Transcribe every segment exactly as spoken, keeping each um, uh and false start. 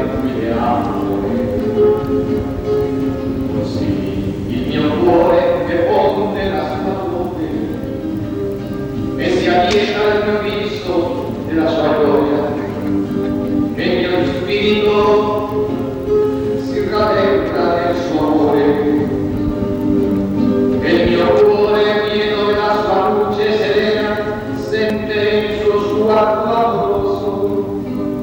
guide amore. Così il mio cuore è fonte la sua dote e si addice al mio viso della sua gioia e il mio spirito si rallegra nel suo amore e il mio cuore pieno della sua luce serena sente il suo suo amoroso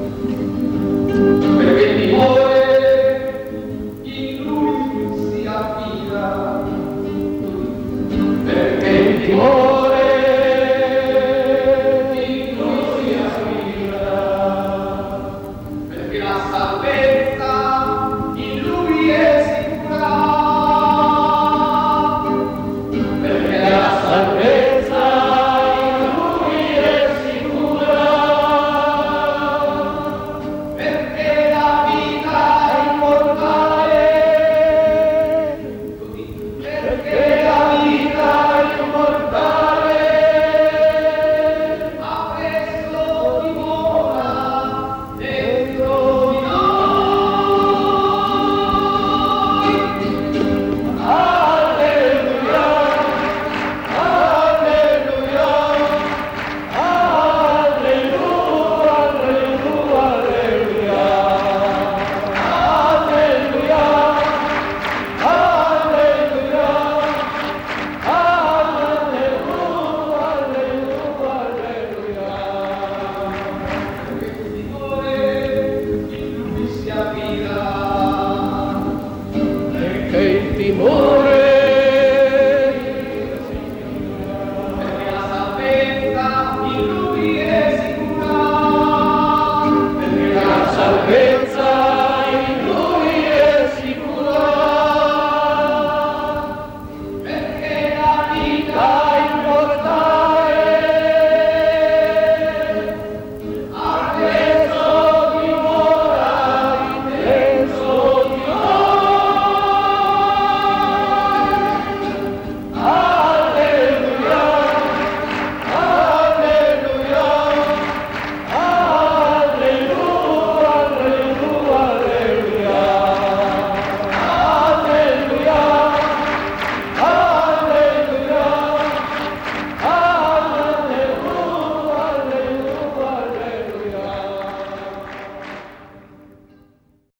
perché il timore in lui si affida perché il timore in lui si affida perché la salvezza